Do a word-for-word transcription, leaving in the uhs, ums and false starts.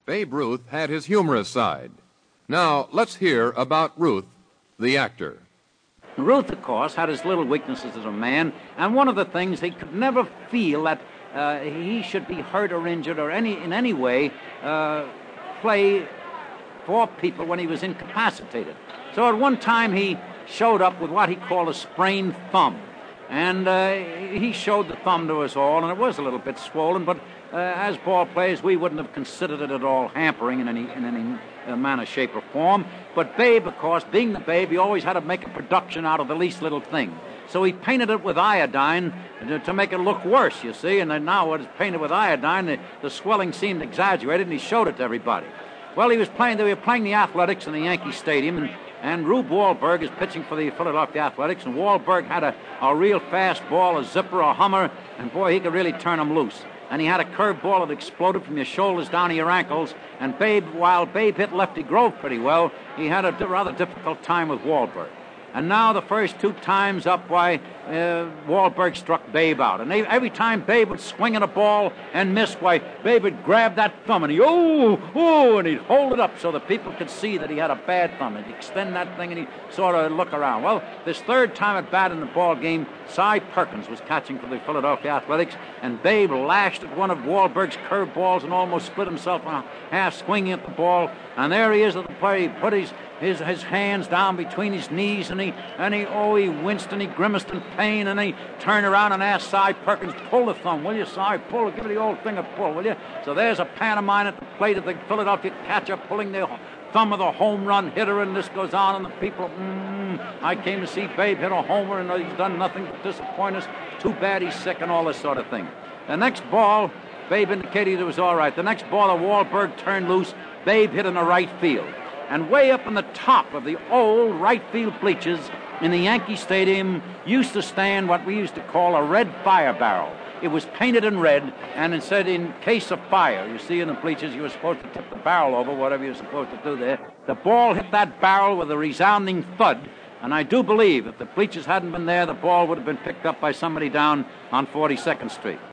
Babe Ruth had his humorous side. Now, let's hear about Ruth, the actor. Ruth, of course, had his little weaknesses as a man, and one of the things he could never feel that uh, he should be hurt or injured or any in any way uh, play for people when he was incapacitated. So at one time he showed up with what he called a sprained thumb. And uh, he showed the thumb to us all, and it was a little bit swollen, but uh, as ball players, we wouldn't have considered it at all hampering in any in any uh, manner, shape, or form. But Babe, of course, being the Babe, he always had to make a production out of the least little thing. So he painted it with iodine to, to make it look worse, you see, and then now when it's painted with iodine, the, the swelling seemed exaggerated, and he showed it to everybody. Well, he was playing, they were playing the Athletics in the Yankee Stadium, and And Rube Wahlberg is pitching for the Philadelphia Athletics, and Wahlberg had a, a real fast ball, a zipper, a hummer, and boy, he could really turn them loose. And he had a curved ball that exploded from your shoulders down to your ankles, and Babe, while Babe hit Lefty Grove pretty well, he had a d- rather difficult time with Wahlberg. And now the first two times up, why, uh, Wahlberg struck Babe out. And they, every time Babe would swing at a ball and miss, why, Babe would grab that thumb and he, oh, oh, and he'd hold it up so the people could see that he had a bad thumb. And he'd extend that thing and he'd sort of look around. Well, this third time at bat in the ball game, Cy Perkins was catching for the Philadelphia Athletics, and Babe lashed at one of Wahlberg's curved balls and almost split himself in half, swinging at the ball. And there he is at the plate. He put his His his hands down between his knees, and he and he oh he winced and he grimaced in pain, and he turned around and asked Cy Perkins, "Pull the thumb, will you, Cy? Pull it, give the old thing a pull, will you?" So there's a pantomime at the plate of the Philadelphia catcher pulling the thumb of the home run hitter, and this goes on, and the people, mm, I came to see Babe hit a homer, and he's done nothing but disappoint us. Too bad he's sick, and all this sort of thing. The next ball, Babe indicated it was all right. The next ball, the Wahlberg turned loose. Babe hit in the right field. And way up in the top of the old right field bleachers in the Yankee Stadium used to stand what we used to call a red fire barrel. It was painted in red, and it said, in case of fire. You see in the bleachers, you were supposed to tip the barrel over, whatever you were supposed to do there. The ball hit that barrel with a resounding thud, and I do believe if the bleachers hadn't been there, the ball would have been picked up by somebody down on forty-second Street.